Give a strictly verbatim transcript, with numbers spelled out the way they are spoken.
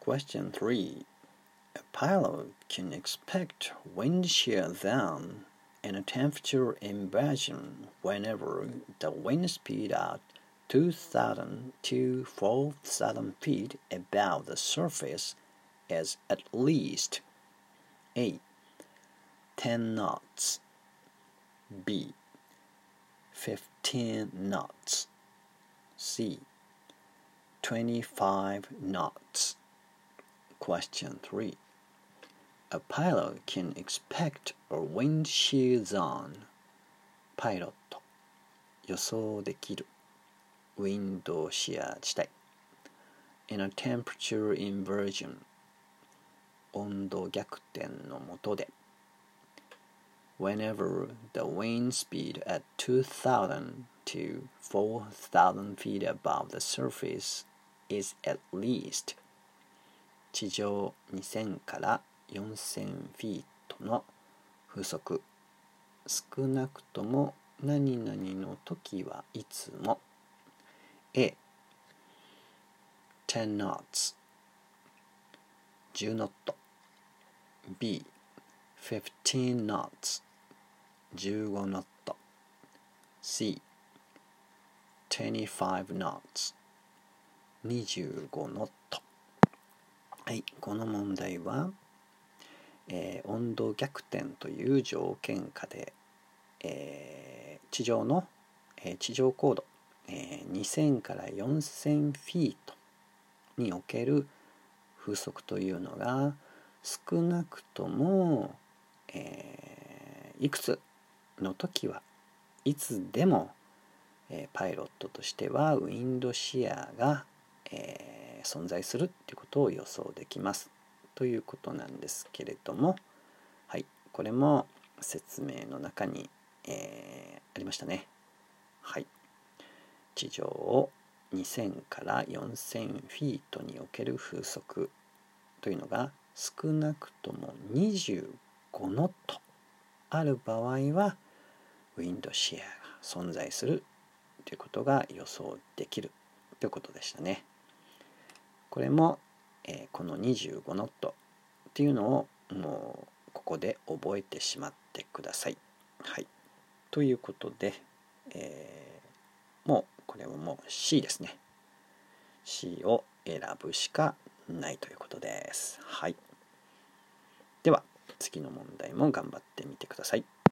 Question three. A pilot can expect wind shear down and a temperature inversion whenever the wind speed at two thousand to four thousand feet above the surface is at least A. ten knots, B. fifteen knots, C. twenty-five knots. Question three. A pilot can expect a wind shear zone. パイロット、予想できる、ウィンドシア地帯。In a temperature inversion、温度逆転の下で。Whenever the wind speed at two thousand to four thousand feet above the surface is at least 地上にせんからよんせんフィートの風速、少なくとも何々の時はいつも。 A. ten knots じゅうノット、 B. fifteen knots じゅうごノット、 C. twenty-five knots にじゅうごノット。はい、この問題は、えー、温度逆転という条件下で、えー、地上の、えー、地上高度、えー、にせんからよんせんフィートにおける風速というのが少なくとも、えー、いくつの時はいつでも、えー、パイロットとしてはウィンドシアが、えー、存在するということを予想できますということなんですけれども、はい、これも説明の中に、えー、ありましたね。はい、地上をにせんからよんせんフィートにおける風速というのが少なくともにじゅうごノットある場合はウィンドシアが存在するということが予想できるということでしたね。これも、えー、このにじゅうごノットっていうのをもうここで覚えてしまってください。はい、ということで、えー、もうこれはもう C ですね。C を選ぶしかないということです。はい。では次の問題も頑張ってみてください。